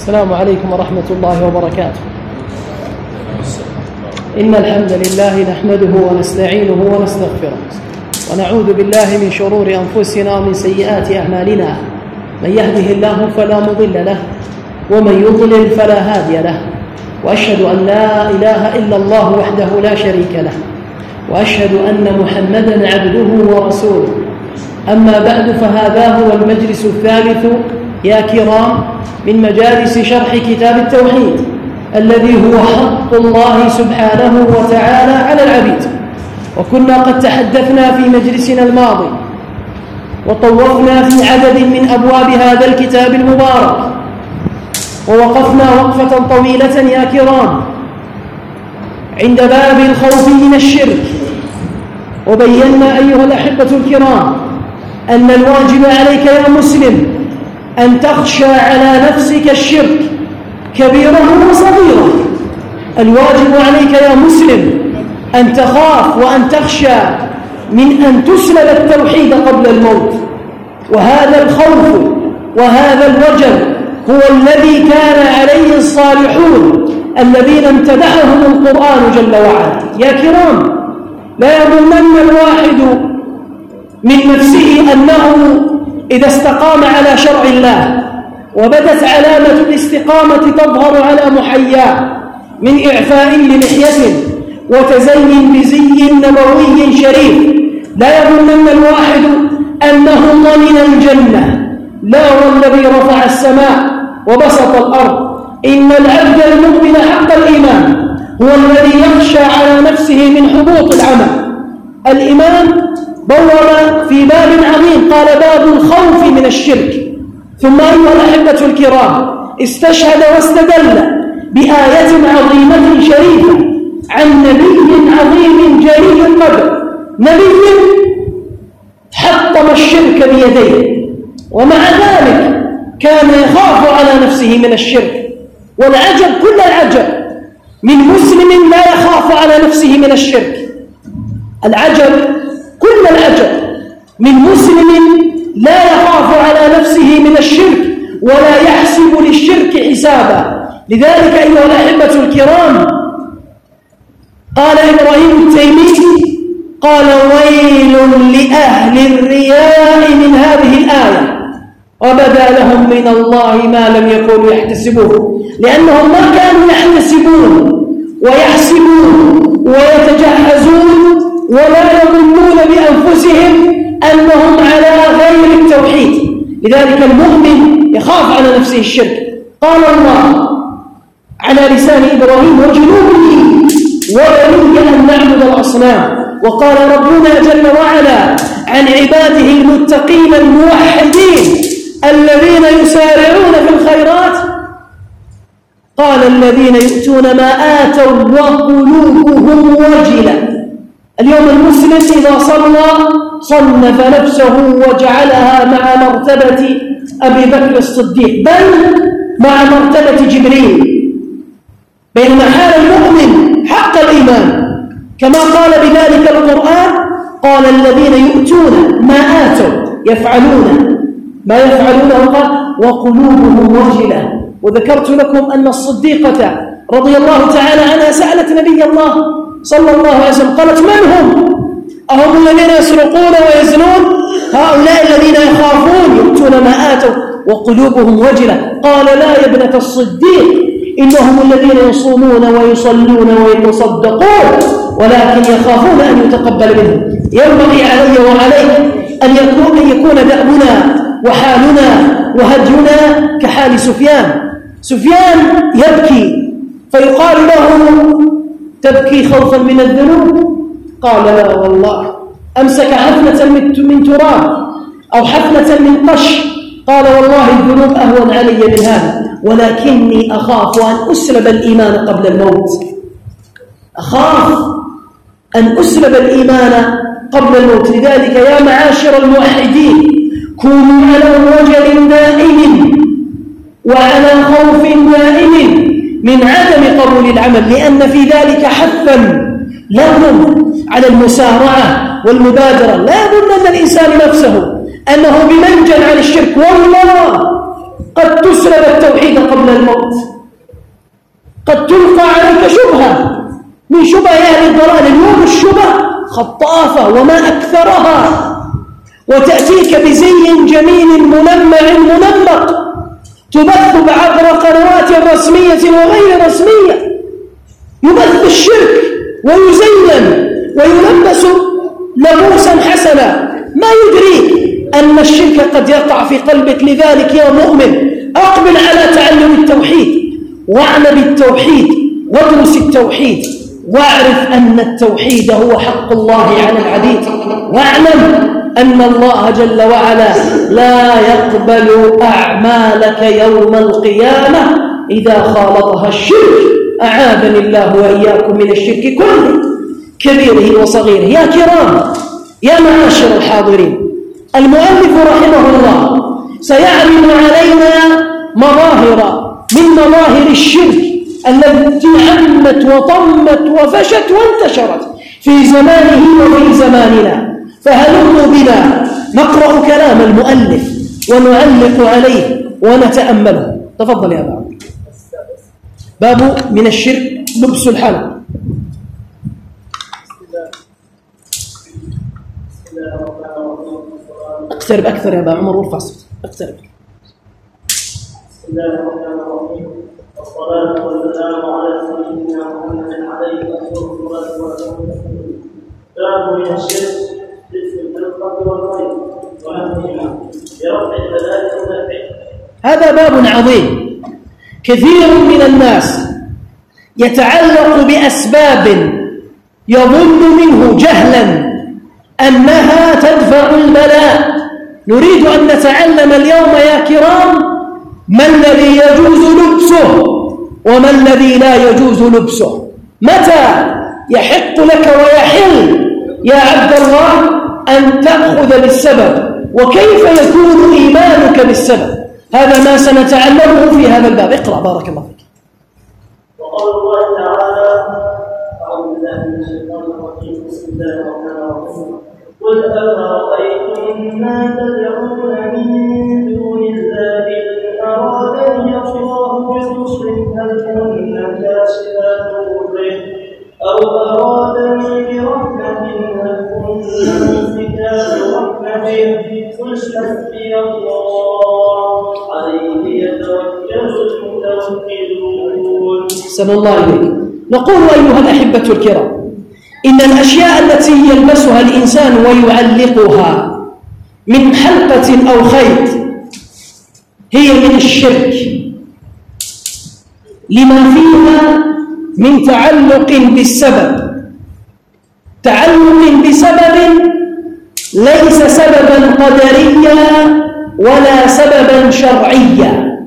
السلام عليكم ورحمة الله وبركاته. إن الحمد لله نحمده ونستعينه ونستغفره ونعوذ بالله من شرور أنفسنا ومن سيئات أعمالنا. من يهده الله فلا مضل له ومن يضلل فلا هادي له، وأشهد أن لا إله إلا الله وحده لا شريك له، وأشهد أن محمدًا عبده ورسوله. أما بعد، فهذا هو المجلس الثالث يا كرام من مجالس شرح كتاب التوحيد الذي هو حق الله سبحانه وتعالى على العبيد. وكنا قد تحدثنا في مجلسنا الماضي وطوفنا في عدد من أبواب هذا الكتاب المبارك، ووقفنا وقفة طويلة يا كرام عند باب الخوف من الشرك، وبينا أيها الأحبة الكرام أن الواجب عليك يا مسلم أن تخشى على نفسك الشرك كبيره وصغيره. الواجب عليك يا مسلم أن تخاف وأن تخشى من أن تسلب التوحيد قبل الموت. وهذا الخوف وهذا الوجل هو الذي كان عليه الصالحون الذين امتدحهم القرآن جل وعلا. يا كرام، لا يظنن الواحد من نفسه أنه إذا استقام على شرع الله وبدت علامة الاستقامة تظهر على محياه من إعفاء للحية وتزين بزي نبوي شريف، لا يظنن الواحد أنه ضمن الجنة. لا، والذي رفع السماء وبسط الأرض، إن العبد المؤمن حق الإيمان هو الذي يخشى على نفسه من حبوط العمل. الإمام بوّر في باب عظيم قال باب الخوف من الشرك، ثم أيها الأحبة الكرام استشهد واستدل بآية عظيمة شريفة عن نبي عظيم جليل القدر، نبي حطم الشرك بيديه ومع ذلك كان يخاف على نفسه من الشرك. والعجب كل العجب من مسلم لا يخاف على نفسه من الشرك. العجب كل العجب من مسلم لا يخاف على نفسه من الشرك ولا يحسب للشرك حسابا. لذلك أيها الأحبة الكرام قال إبراهيم التيمي قال ويل لأهل الرياء من هذه الآية، وبدا لهم من الله ما لم يكونوا يحتسبون، لأنهم ما كانوا يحتسبون ويحسبون ويتجهزون ولا يظنون بأنفسهم أنهم على غير التوحيد. لذلك المؤمن يخاف على نفسه الشرك. قال الله على لسان إبراهيم وجنوبني وبني أن نعبد الأصنام. وقال ربنا جل وعلا عن عباده المتقين الموحدين الذين يسارعون في الخيرات قال الذين يؤتون ما آتوا وقلوبهم وجلة. اليوم المسلم إذا صنف نفسه وجعلها مع مرتبة أبي بكر الصديق بل مع مرتبة جبريل، بينما حال المؤمن حق الإيمان كما قال بذلك القرآن قال الذين يؤتون ما آتوا يفعلون ما يفعلون وقلوبهم وجلة. وذكرت لكم أن الصديقة رضي الله تعالى عنها سألت نبي الله صلى الله عليه وسلم قالت من هم؟ أهم الذين يسرقون ويزنون؟ هؤلاء الذين يخافون يؤتون ما آتوا وقلوبهم وجلة. قال لا يا ابنة الصديق، إنهم الذين يصومون ويصلون ويتصدقون ولكن يخافون أن يتقبل منهم. ينبغي علي وعليك أن يكون دأبنا وحالنا وهدينا كحال سفيان. سفيان يبكي فيقال له تبكي خوفا من الذنوب؟ قال لا والله. أمسك حفنة من تراب أو حفنة من قش قال والله الذنوب أهون علي من هذا، ولكني أخاف أن أسلب الإيمان قبل الموت. أخاف أن أسلب الإيمان قبل الموت. لذلك يا معاشر الموحدين كونوا على وجل دائم وعلى خوف دائم من عدم قبول العمل، لأن في ذلك حثا لهم على المسارعة والمبادرة. لا يظن الإنسان نفسه أنه بمنجل عن الشرك، والله قد تسلب التوحيد قبل الموت. الوقت قد تلقى عليك شبهة من شبه أهل الضلال. اليوم الشبه خطافة وما أكثرها، وتأتيك بزي جميل ملمع منمق تبث عبر قنوات رسمية وغير رسمية، يبث الشرك ويزين ويلبس لبوسا حسنا. ما يدريك أن الشرك قد يقع في قلبك. لذلك يا مؤمن أقبل على تعلم التوحيد، واعلم التوحيد وادرس التوحيد، واعرف أن التوحيد هو حق الله على العبيد، واعلم أن الله جل وعلا لا يقبل أعمالك يوم القيامة إذا خالطها الشرك. أعاذني الله وإياكم من الشرك كله كبيره وصغيره. يا كرام، يا معاشر الحاضرين، المؤلف رحمه الله سيعرض علينا مظاهر من مظاهر الشرك التي عمت وطمت وفشت وانتشرت في زمانه وفي زماننا. فهلموا بنا نقرأ كلام المؤلف ونعلق عليه ونتأمله. تفضل يا أبا. باب من الشرك لبس الحلق. اقترب أكثر يا أبا عمر وارفع صوتك. اقترب. بسم الله الرحمن الرحيم، والصلاة والسلام على سيدنا محمد عليه أفضل الصلاة والسلام. باب من الشرك لبس الحلقة والخيط ونحوهما برفع البلاء والنفع. هذا باب عظيم. كثير من الناس يتعلق بأسباب يظن منه جهلا أنها تدفع البلاء. نريد أن نتعلم اليوم يا كرام ما الذي يجوز لبسه وما الذي لا يجوز لبسه. متى يحق لك ويحل يا عبد الله أن تأخذ بالسبب، وكيف يكون إيمانك بالسبب؟ هذا ما سنتعلمه في هذا الباب. اقرأ بارك الله فيك. وقال الله تعالى: أعوذ بالله من الشيطان الرجيم، بسم الله الرحمن الرحيم. قل أفرأيتم ما تدعون من دون الله إن أرادني الله بضر هل كن كاشفات ضره أو أرادني برحمة هل كن ممسكات رحمته قل حسبي الله عليه يتوكل المتوكلون. سلام الله عليك. نقول أيها الأحبة الكرام إن الأشياء التي يلبسها الإنسان ويعلقها من حلقة أو خيط هي من الشرك لما فيها من تعلق بالسبب، تعلق بسبب ليس سببا قدريا ولا سببا شرعيا.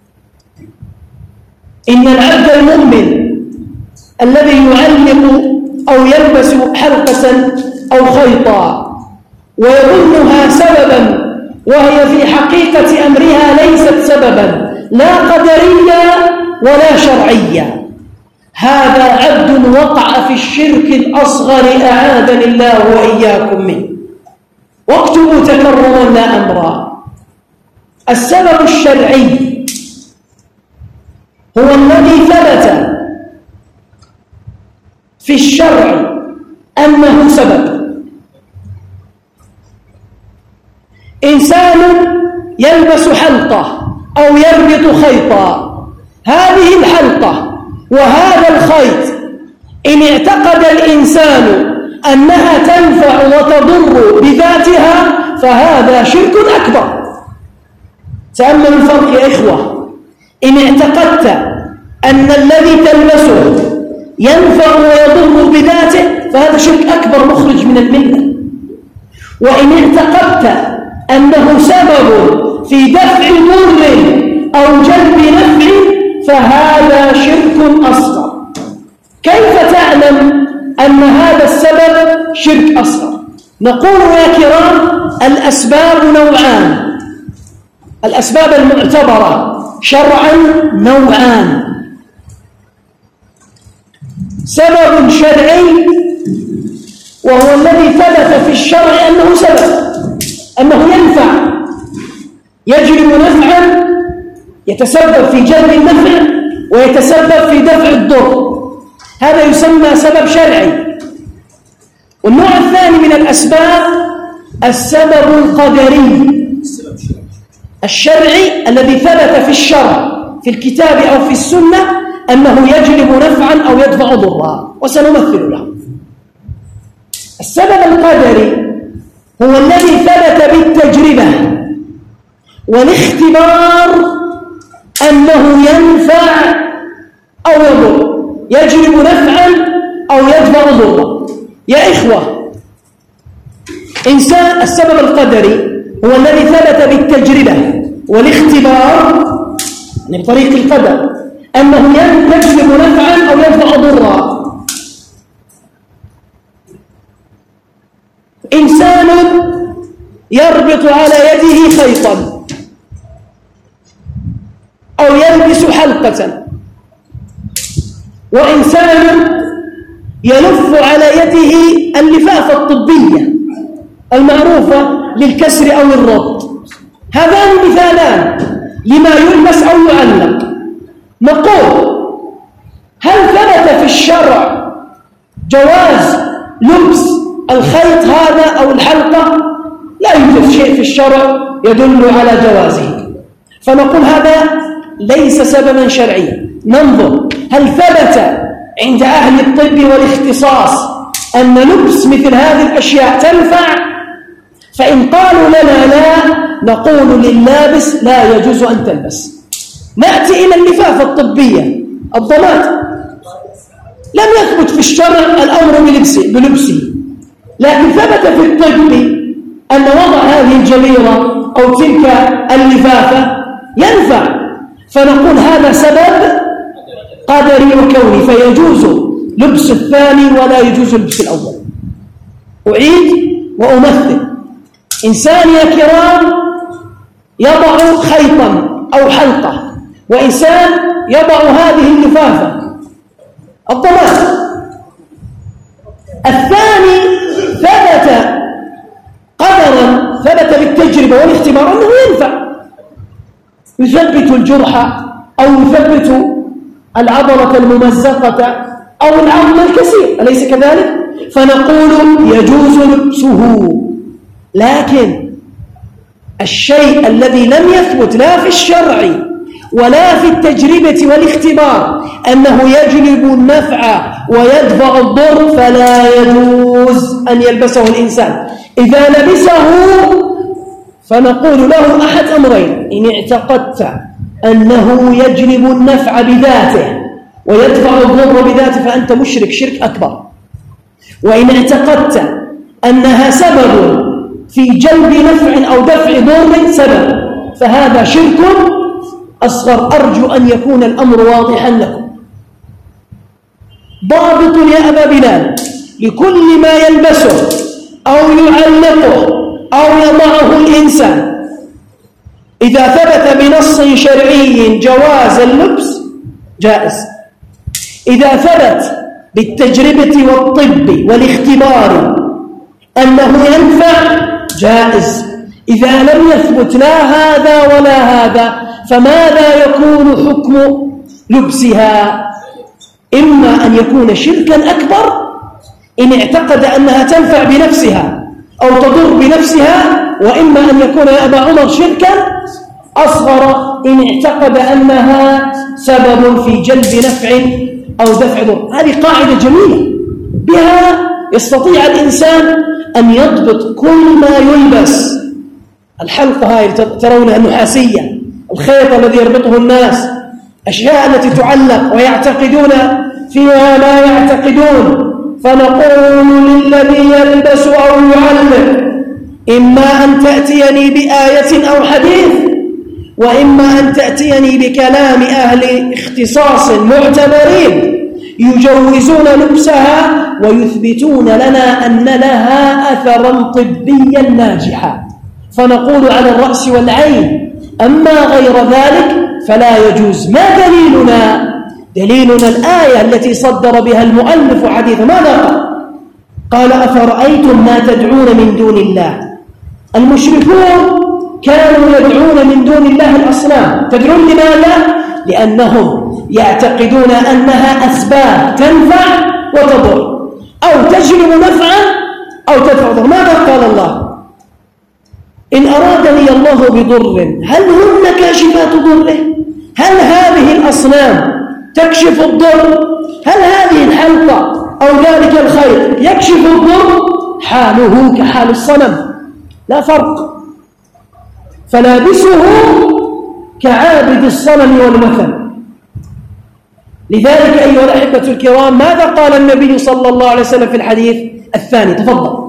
إن العبد المؤمن الذي يعلق أو يلبس حلقة أو خيطا ويظنها سببا وهي في حقيقة أمرها ليست سببا لا قدريا ولا شرعيا، هذا عبد وقع في الشرك الأصغر أعاذني الله وإياكم منه. واكتبوا تكرما لا أمرا. السبب الشرعي هو الذي ثبت في الشرع أنه سبب. إنسان يلبس حلقة أو يربط خيطا، هذه الحلقة وهذا الخيط إن اعتقد الإنسان أنها تنفع وتضر بذاتها فهذا شرك أكبر. تأملوا الفرق يا إخوة. إن اعتقدت أن الذي تلبسه ينفع ويضر بذاته فهذا شرك أكبر مخرج من الملة. وإن اعتقدت أنه سبب في دفع ضر أو جلب نفع فهذا شرك أصغر. كيف تعلم أن هذا السبب شرك أصغر؟ نقول يا كرام الأسباب نوعان. الأسباب المعتبرة شرعا نوعان: سبب شرعي وهو الذي ثبت في الشرع أنه سبب، أنه ينفع يجلب نفعا يتسبب في جلب النفع ويتسبب في دفع الضر، هذا يسمى سبب شرعي. والنوع الثاني من الأسباب السبب القدري الشرعي الذي ثبت في الشرع في الكتاب أو في السنة أنه يجلب نفعا أو يدفع ضرا، وسنمثل له. السبب القدري هو الذي ثبت بالتجربة والاختبار أنه ينفع أو يضر، يجلب نفعا أو يدفع ضرا. يا إخوة، إنسان السبب القدري هو الذي ثبت بالتجربة والاختبار، يعني بطريق القدر، أنه يجلب نفعا أو يدفع ضرا. إنسان يربط على يده خيطا أو يلبس حلقة، وإنسان يلف على يده اللفافة الطبية المعروفة للكسر أو الربط. هذان مثالان لما يلبس أو يعلق. نقول هل ثبت في الشرع جواز لبس الخيط هذا أو الحلقة؟ لا يوجد شيء في الشرع يدل على جوازه، فنقول هذا ليس سببا شرعيا. ننظر هل ثبت عند أهل الطب والاختصاص أن لبس مثل هذه الأشياء تنفع؟ فإن قالوا لنا لا، نقول لللابس لا يجوز أن تلبس. نأتي إلى اللفافة الطبية الضمات، لم يثبت في الشرع الأمر بلبسه، لكن ثبت في الطب أن وضع هذه الجبيرة أو تلك اللفافة ينفع، فنقول هذا سبب قدري وكوني، فيجوز لبس الثاني ولا يجوز لبس الأول. أعيد وأمثل. إنسان يا كرام يضع خيطا أو حلقة، وإنسان يضع هذه اللفافة الضمات. الثاني ثبت قدرا، ثبت بالتجربة والاختبار أنه ينفع، يثبت الجرح أو يثبت العضلة الممزقة أو العظم الكثير، أليس كذلك؟ فنقول يجوز لبسه. لكن الشيء الذي لم يثبت لا في الشرع ولا في التجربة والاختبار أنه يجلب النفع ويدفع الضر فلا يجوز أن يلبسه الإنسان. إذا لبسه فنقول له أحد أمرين: إن اعتقدت أنه يجلب النفع بذاته ويدفع الضر بذاته فأنت مشرك شرك أكبر، وإن اعتقدت أنها سبب في جلب نفع أو دفع ضر سبب فهذا شرك أصغر. أرجو أن يكون الأمر واضحا لكم. ضابط يا أبا بلال لكل ما يلبسه أو يعلقه أو يضعه الإنسان إذا ثبت بنص شرعي جواز اللبس جائز، إذا ثبت بالتجربة والطب والاختبار أنه ينفع جائز، إذا لم يثبت لا هذا ولا هذا فماذا يكون حكم لبسها؟ إما أن يكون شركا أكبر إن اعتقد أنها تنفع بنفسها أو تضر بنفسها، وإما أن يكون يا أبا عمر شركا أصغر إن اعتقد أنها سبب في جلب نفع أو دفع ضر. هذه قاعدة جميلة بها يستطيع الإنسان أن يضبط كل ما يلبس. الحلقة هاي ترونها النحاسية، الخيط الذي يربطه الناس، أشياء التي تعلق ويعتقدون فيها ما يعتقدون. فنقول للذي يلبس أو يعلق: إما أن تأتيني بآية أو حديث، وإما أن تأتيني بكلام أهل اختصاص معتبرين يجوزون لبسها ويثبتون لنا أن لها أثرا طبيا ناجحا، فنقول على الرأس والعين. أما غير ذلك فلا يجوز. ما دليلنا؟ دليلنا الآية التي صدر بها المؤلف حديث. ماذا قال؟ أفرأيتم ما تدعون من دون الله. المشركون كانوا يدعون من دون الله الأصنام. تدرون لماذا؟ لأنهم يعتقدون أنها أسباب تنفع وتضر، أو تجلب نفعا أو تدفع ضر. ماذا قال الله؟ إن أرادني الله بضر هل هن كاشفات ضره؟ هل هذه الأصنام تكشف الضر؟ هل هذه الحلقة أو ذلك الخير يكشف الضر؟ حاله كحال الصنم لا فرق، فلابسه كعابد الصنم والمثل. لذلك أيها الأحبة الكرام، ماذا قال النبي صلى الله عليه وسلم في الحديث الثاني؟ تفضل.